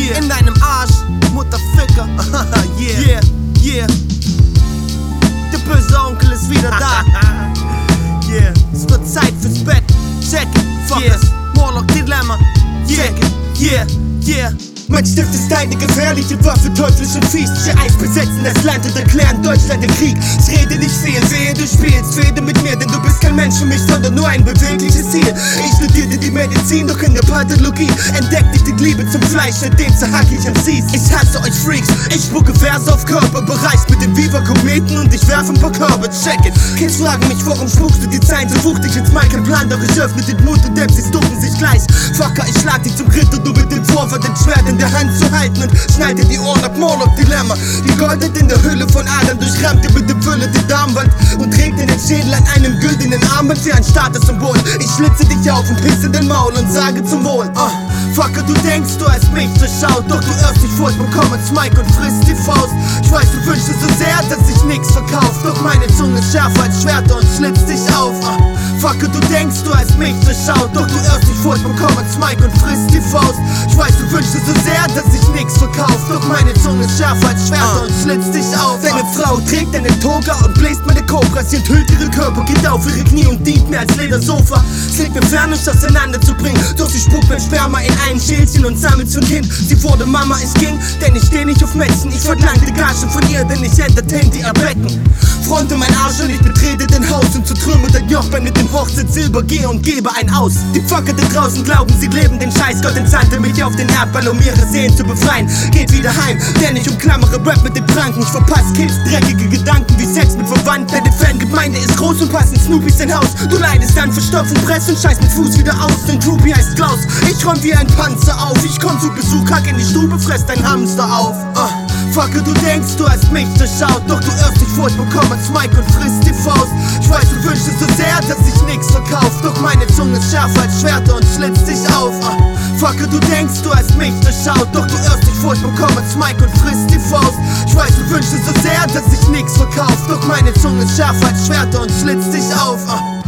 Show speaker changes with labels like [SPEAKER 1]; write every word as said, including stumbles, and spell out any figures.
[SPEAKER 1] yeah. In deinem Arsch, Mutterficker. yeah, yeah, yeah. Der böse Onkel ist wieder da. yeah. Es wird Zeit fürs Bett. Check it, fuckers. Yeah. Morlock Dilemma. Yeah, check it, yeah, yeah. Mein Stift ist eine gefährliche Waffe, teuflisch und fies. Die Eis besetzen das Land und erklären Deutschland den Krieg. Ich rede nicht viel, wehe du spielst, rede mit mir, denn du bist kein Mensch für mich, sondern nur ein bewegliches Ziel. Ich studierte die Medizin, doch in der Pathologie entdeckte ich die Liebe zum Fleisch, seitdem zerhack ich am Sies. Ich hasse euch Freaks, ich spucke Verse auf Körper, bereist mit den Viva-Kometen und ich werf ein paar Körbe. Check it, Kids fragen mich, warum spuckst du die Zeilen so wuchtig ins Mic? Kein Plan, doch ich öffne den Mund und Dempsey ducken sich gleich. Fucker, ich schlag dich zum Ritter, du mit dem Vorwort, den Schwert in der Hand zu halten und schneide die Ohren ab. Morlock Dilemma. Die Goldheit in der Hülle von Adam durchrammte mit der Fülle die Darmwand und trägt in den Schädel an einem güldenen Armband wie ein Statussymbol. Ich schlitze dich auf und pisse den Maul und sage zum Wohl. Uh, Fucker, du denkst, du hast mich durchschaut, doch du irrst dich vor, ich bekomme ins Mic und frisst die Faust. Ich weiß, du wünschst so sehr, dass sich nix verkauft, doch meine Zunge ist schärfer als Schwerter und schlitzt dich auf. Uh, Fucker, du denkst, du hast mich durchschaut, doch du irrst dich vor, ich bekomme ins Mic und frisst die Faust. Ich weiß, du wünschst so sehr, dass sich nix verkauft, doch meine Zunge ist schärfer als Schwerter uh. und schlitzt dich auf. Deine Frau trägt eine Toga und bläst meine Cobra, sie enthüllt ihren Körper, geht auf ihre Knie und dient mir als Ledersofa. Es liegt mir fern, uns auseinanderzubringen, doch sie spuckt mein Sperma in ein Schälchen und sammelt's für ein Kind. Sie wurde Mama, ich ging, denn ich steh nicht auf Metzen. Ich verlangte Gage von ihr, denn ich entertain die Erbecken. Fronte mein Arsch und ich betrete den Haus und zertrümmert ein Jochbein mit dem Hochzeit Silber, gehe und gebe ein aus. Die Fucker da draußen glauben, sie leben den Scheiß. Gott entsandte mich auf den Erdball, um ihre Seelen zu befreien. Geht wieder heim, denn ich umklammere Rap mit den Pranken. Ich verpasse Kids, dreckige Gedanken wie Sex mit Verwandten. Deine Fangemeinde ist groß und passen Snoopys in Haus. Du leidest an verstopften Press und scheiß mit Fuß wieder aus. Dein Groupie heißt Klaus, ich räum wie ein Panzer auf. Ich komm zu Besuch, hack in die Stube, fress dein Hamster auf. uh. Fucker, du denkst, du hast mich durchschaut, doch du irrst dich vor, ich bekomme ins Mic und frisst die Faust. Ich weiß, du wünschst so sehr, dass sich nix verkauft, doch meine Zunge ist schärfer als Schwerter und schlitzt dich auf. uh. Fucker, du denkst, du hast mich durchschaut, doch du irrst dich vor, ich bekomme ins Mic und frisst die Faust. Ich weiß, du wünschst so sehr, dass sich nix verkauft, doch meine Zunge ist schärfer als Schwerter und schlitzt dich auf. uh.